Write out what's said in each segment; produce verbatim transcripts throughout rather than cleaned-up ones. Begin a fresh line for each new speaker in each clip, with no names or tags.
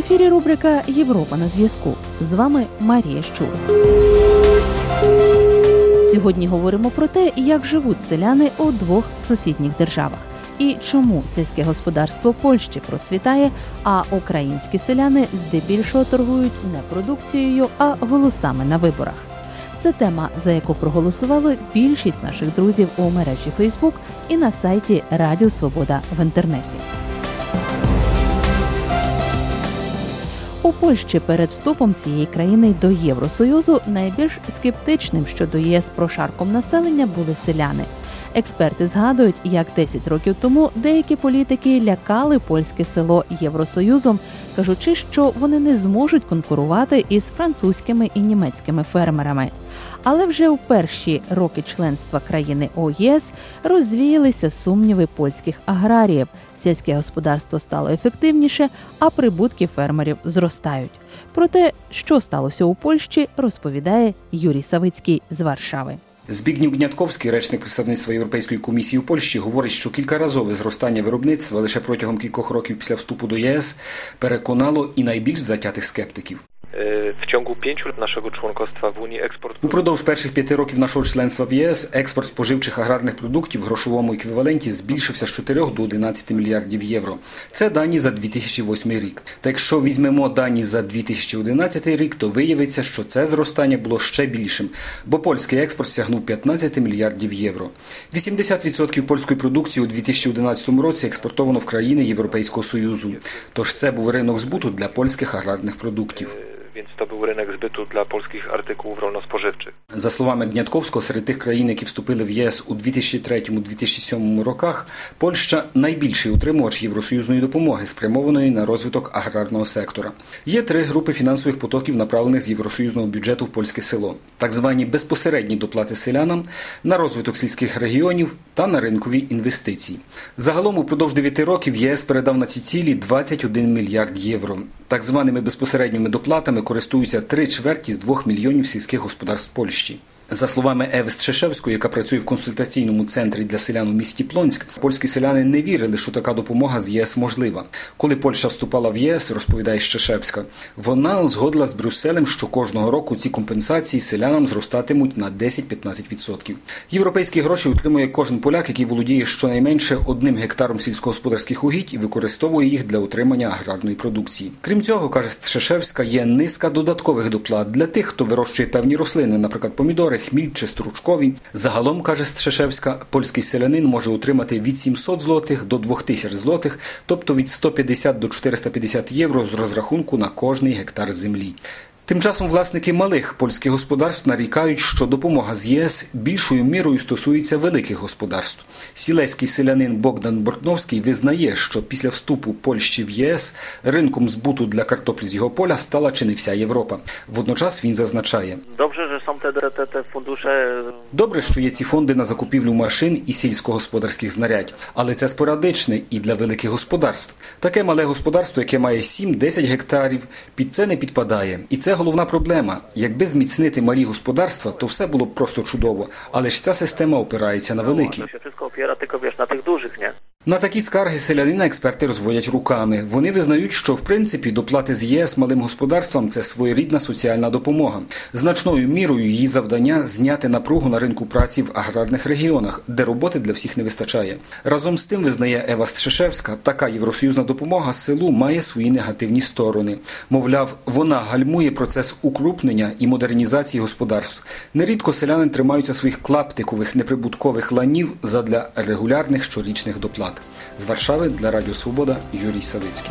ефірі рубрика «Європа на зв'язку». З вами Марія Щур. Сьогодні говоримо про те, як живуть селяни у двох сусідніх державах. І чому сільське господарство Польщі процвітає, а українські селяни здебільшого торгують не продукцією, а голосами на виборах. Це тема, за яку проголосували більшість наших друзів у мережі Фейсбук і на сайті Радіо Свобода в інтернеті. У Польщі перед вступом цієї країни до Євросоюзу найбільш скептичним щодо ЄС прошарком населення були селяни. Експерти згадують, як десять років тому деякі політики лякали польське село Євросоюзом, кажучи, що вони не зможуть конкурувати із французькими і німецькими фермерами. Але вже у перші роки членства країни у ЄС розвіялися сумніви польських аграріїв. Сільське господарство стало ефективніше, а прибутки фермерів зростають. Про те, що сталося у Польщі, розповідає Юрій Савицький з Варшави.
Збігнів Гнятковський, речник представництва Європейської комісії у Польщі, говорить, що кількаразове зростання виробництва лише протягом кількох років після вступу до ЄС переконало і найбільш затятих скептиків.
В ciągu pięciu lat naszego członkostwa w Unii eksport...
Упродовж перших п'яти років нашого членства в ЄС експорт споживчих аграрних продуктів в грошовому еквіваленті збільшився з чотирьох до одинадцяти мільярдів євро. Це дані за дві тисячі восьмий рік. Та якщо візьмемо дані за дві тисячі одинадцятий рік, то виявиться, що це зростання було ще більшим, бо польський експорт сягнув п'ятнадцять мільярдів євро. вісімдесят відсотків польської продукції у дві тисячі одинадцятому році експортовано в країни Європейського Союзу. Тож це був ринок збуту для польських аграрних продуктів.
Więc to był rynek zbytu dla polskich artykułów rolno-spożywczych.
За словами Гнятковського, серед тих країн, які вступили в ЄС у дві тисячі третьому - дві тисячі сьомому роках, Польща – найбільший утримувач євросоюзної допомоги, спрямованої на розвиток аграрного сектора. Є три групи фінансових потоків, направлених з євросоюзного бюджету в польське село. Так звані безпосередні доплати селянам, на розвиток сільських регіонів та на ринкові інвестиції. Загалом упродовж дев'яти років єС передав на ці цілі двадцять один мільярд євро. Так званими безпосередніми доплатами користуються три чверті з двох мільйонів сільських господарств Польщі. За словами Еви Стришевської, яка працює в консультаційному центрі для селян у місті Плонськ, польські селяни не вірили, що така допомога з ЄС можлива. Коли Польща вступала в ЄС, розповідає Стришевська, вона узгодила з Брюсселем, що кожного року ці компенсації селянам зростатимуть на десять-п'ятнадцять відсотків. Європейські гроші отримує кожен поляк, який володіє щонайменше одним гектаром сільськогосподарських угідь і використовує їх для утримання аграрної продукції. Крім цього, каже Стришевська, є низка додаткових доплат для тих, хто вирощує певні рослини, наприклад, помідори, хміль чи стручкові. Загалом, каже Стришевська, польський селянин може отримати від сімсот злотих до двох тисяч злотих, тобто від сто п'ятдесят до чотириста п'ятдесят євро з розрахунку на кожний гектар землі. Тим часом власники малих польських господарств нарікають, що допомога з ЄС більшою мірою стосується великих господарств. Сілеський селянин Богдан Бортновський визнає, що після вступу Польщі в ЄС ринком збуту для картоплі з його поля стала чи не вся Європа. Водночас він зазначає:
Добре, що są te, te, te fundusze...
Добре, що є ці фонди на закупівлю машин і сільськогосподарських знарядь, але це спорадичне і для великих господарств. Таке мале господарство, яке має сім-десять гектарів, під це не підпадає. І це головна проблема. Якби зміцнити малі господарства, то все було б просто чудово. Але ж ця система опирається на великі. На такі скарги селянина експерти розводять руками. Вони визнають, що в принципі доплати з ЄС малим господарствам – це своєрідна соціальна допомога. Значною мірою її завдання – зняти напругу на ринку праці в аграрних регіонах, де роботи для всіх не вистачає. Разом з тим, визнає Ева Стришевська, така євросоюзна допомога селу має свої негативні сторони. Мовляв, вона гальмує процес укрупнення і модернізації господарств. Нерідко селяни тримаються своїх клаптикових неприбуткових ланів задля регулярних щорічних доплат. З Варшави для Радіо Свобода Юрій Савицький.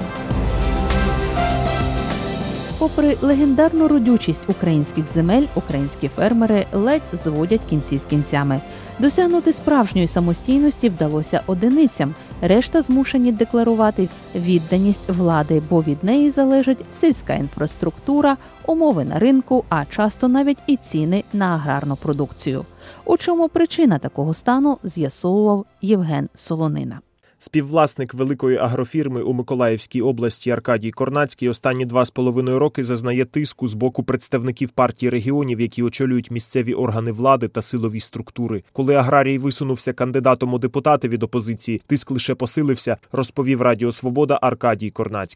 Попри легендарну родючість українських земель, українські фермери ледь зводять кінці з кінцями. Досягнути справжньої самостійності вдалося одиницям. Решта змушені декларувати відданість влади, бо від неї залежить сільська інфраструктура, умови на ринку, а часто навіть і ціни на аграрну продукцію. У чому причина такого стану, з'ясовував Євген Солонина.
Співвласник великої агрофірми у Миколаївській області Аркадій Корнацький останні два з половиною роки зазнає тиску з боку представників партії регіонів, які очолюють місцеві органи влади та силові структури. Коли аграрій висунувся кандидатом у депутати від опозиції, тиск лише посилився, розповів Радіо Свобода Аркадій Корнацький.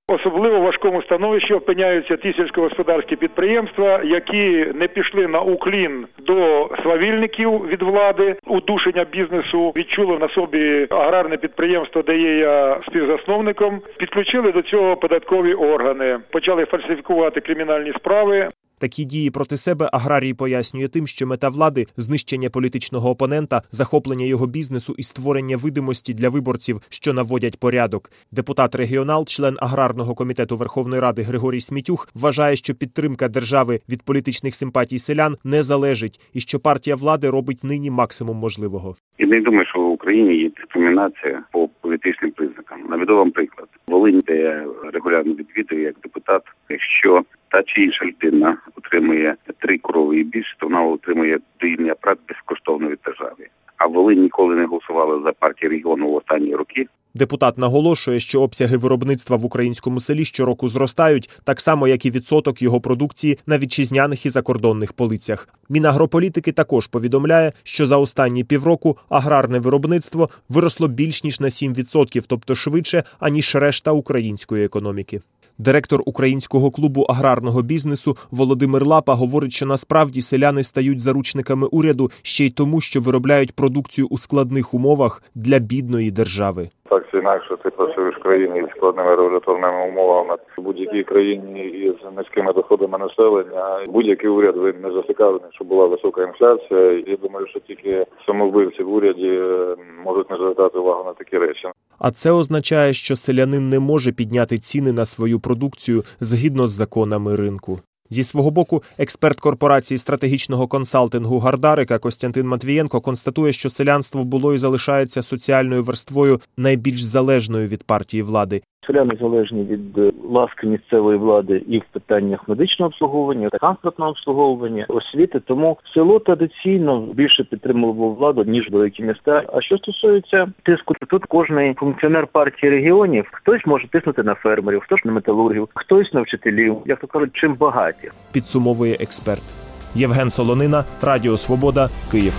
Особливо в важкому становищі опиняються ті сільськогосподарські підприємства, які не пішли на уклін до свавільників від влади, удушення бізнесу, відчули на собі аграрне підприємство, де є я співзасновником, підключили до цього податкові органи, почали фальсифікувати кримінальні справи.
Такі дії проти себе аграрій пояснює тим, що мета влади – знищення політичного опонента, захоплення його бізнесу і створення видимості для виборців, що наводять порядок. Депутат-регіонал, член аграрного комітету Верховної Ради Григорій Смітюх вважає, що підтримка держави від політичних симпатій селян не залежить і що партія влади робить нині максимум можливого.
Я не думаю, що в Україні є дискримінація по політичним признакам. Наведу вам приклад. Волинь, де я регулярно відвідую як депутат, якщо та чи інша людина отримує три корови і більше, то вона отримує доїльний апарат безкоштовно від держави. А Волинь ніколи не голосувала за партію регіону в останні роки.
Депутат наголошує, що обсяги виробництва в українському селі щороку зростають, так само, як і відсоток його продукції на вітчизняних і закордонних полицях. Мінагрополітики також повідомляє, що за останні півроку аграрне виробництво виросло більш ніж на сім відсотків, тобто швидше, аніж решта української економіки. Директор Українського клубу аграрного бізнесу Володимир Лапа говорить, що насправді селяни стають заручниками уряду ще й тому, що виробляють продукцію у складних умовах для бідної держави.
Так чи інакше, ти працюєш в країні із складними регуляторними умовами. В будь-якій країні із низькими доходами населення, будь-який уряд він не зацікавлений, щоб була висока інфляція. Я думаю, що тільки самовбивці в уряді можуть не звертати увагу на такі речі.
А це означає, що селянин не може підняти ціни на свою продукцію згідно з законами ринку. Зі свого боку, експерт корпорації стратегічного консалтингу «Гардарика» Костянтин Матвієнко констатує, що селянство було і залишається соціальною верствою найбільш залежною від партії влади.
Селяни залежні від ласки місцевої влади і в питаннях медичного обслуговування, транспортного обслуговування, освіти. Тому село традиційно більше підтримувало владу, ніж великі міста. А що стосується тиску, то тут кожний функціонер партії регіонів, хтось може тиснути на фермерів, хтось на металургів, хтось на вчителів, як то кажуть, чим багаті.
Підсумовує експерт. Євген Солонина, Радіо Свобода, Київ.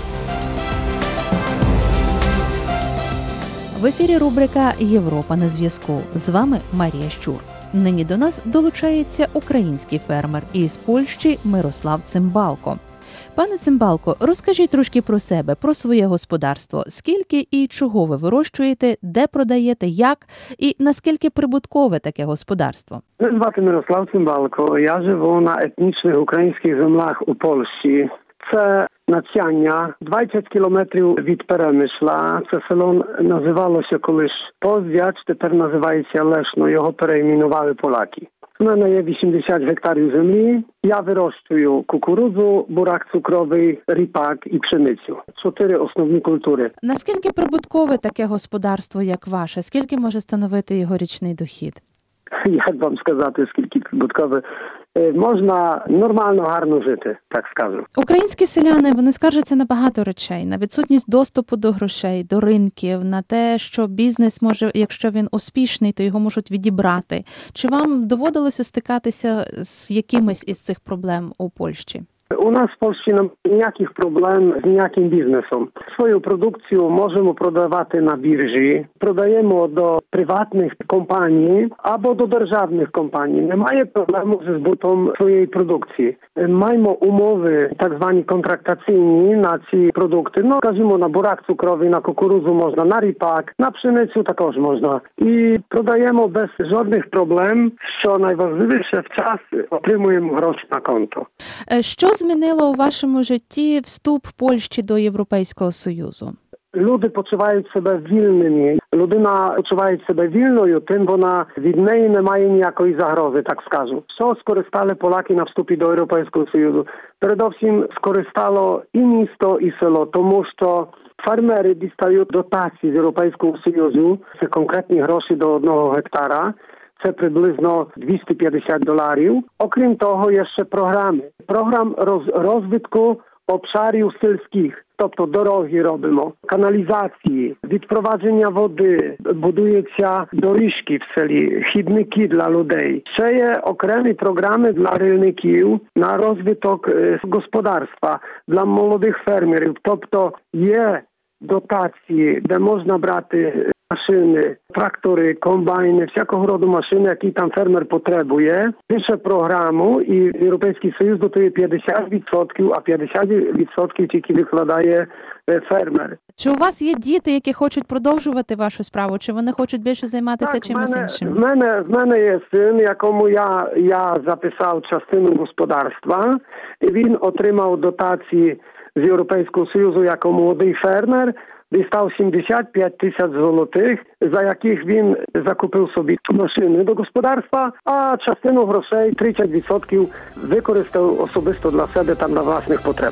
В ефірі рубрика «Європа на зв'язку». З вами Марія Щур. Нині до нас долучається український фермер із Польщі Мирослав Цимбалко. Пане Цимбалко, розкажіть трошки про себе, про своє господарство. Скільки і чого ви вирощуєте, де продаєте, як і наскільки прибуткове таке господарство?
Мене звати Мирослав Цимбалко. Я живу на етнічних українських землях у Польщі. Це Нацяня, двадцять кілометрів від Перемишла. Це село називалося колись Позвяч, тепер називається Лешно. Його перейменували поляки. У мене є вісімдесят гектарів землі. Я вирощую кукурудзу, бурак цукровий, ріпак і пшеницю. Чотири основні культури.
Наскільки прибуткове таке господарство, як ваше? Скільки може становити його річний дохід?
Як вам сказати, скільки прибуткове? Можна нормально, гарно жити, так скажу.
Українські селяни, вони скаржаться на багато речей. На відсутність доступу до грошей, до ринків, на те, що бізнес може, якщо він успішний, то його можуть відібрати. Чи вам доводилося стикатися з якимись із цих проблем у Польщі?
У нас в Польщі немає ніяких проблем з ніяким бізнесом. Свою продукцію можемо продавати на біржі, продаємо до приватних компаній або до державних компаній. Немає проблему зі збутом своєї продукції. Маємо умови, так звані контрактаційні на ці продукти. Ну, кажімо, на бурак цукровий, на кукурудзу можна, на ріпак, на пшеницю також можна. І продаємо без жодних проблем, що найважливіше, в час отримуємо гроші на конто.
Що змінило у вашому житті вступ Польщі до Європейського Союзу?
Люди почувають себе вільними. Людина почуває себе вільною, тим вона від неї не має ніякої загрози, так скажу. Що скористали Поляки на вступі до Європейського Союзу? Передовсім скористало і місто, і село, тому що фермери дістають дотації з Європейського Союзу, це конкретні гроші до одного гектара. Це приблизно двісті п'ятдесят доларів. Окрім того, є ще програми. Програм роз, розвитку обшарів сільських. Тобто дороги робимо, каналізації, відпровадження води, будуються доріжки в селі, хідники для людей. Ще є окремі програми для rolników на розвиток господарства, для молодих фермерів. Тобто є дотації, де можна брати Maszyny, traktory, kombajny, всякого роду машини, які там фермер потребує. Пише програму і Європейський Союз дотує п'ятдесят відсотків, а п'ятдесят відсотків тільки викладає фермер.
Чи у вас є діти, які хочуть продовжувати вашу справу, чи вони хочуть більше займатися
Так,
чимось
в мене,
іншим?
В мене, в мене є син, якому я, я записав частину господарства, і він отримав дотації з Європейського Союзу як молодий фермер, дістав сімдесят п'ять тисяч золотих, за яких він закупив собі машини до господарства, а частину грошей, тридцять відсотків, використав особисто для себе там на власних потреб.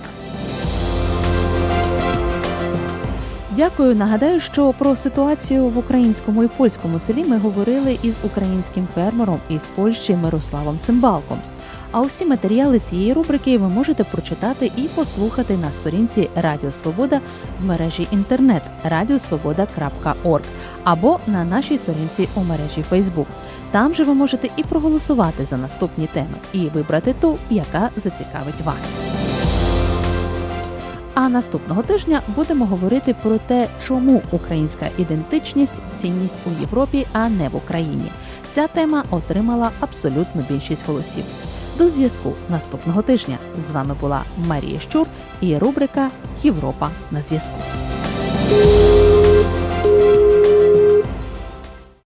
Дякую. Нагадаю, що про ситуацію в українському і польському селі ми говорили із українським фермером із Польщі Мирославом Цимбалком. А усі матеріали цієї рубрики ви можете прочитати і послухати на сторінці Радіо Свобода в мережі інтернет радіосвобода крапка орг або на нашій сторінці у мережі Фейсбук. Там же ви можете і проголосувати за наступні теми, і вибрати ту, яка зацікавить вас. А наступного тижня будемо говорити про те, чому українська ідентичність – цінність у Європі, а не в Україні. Ця тема отримала абсолютну більшість голосів. До зв'язку наступного тижня. З вами була Марія Щур і рубрика «Європа на зв'язку».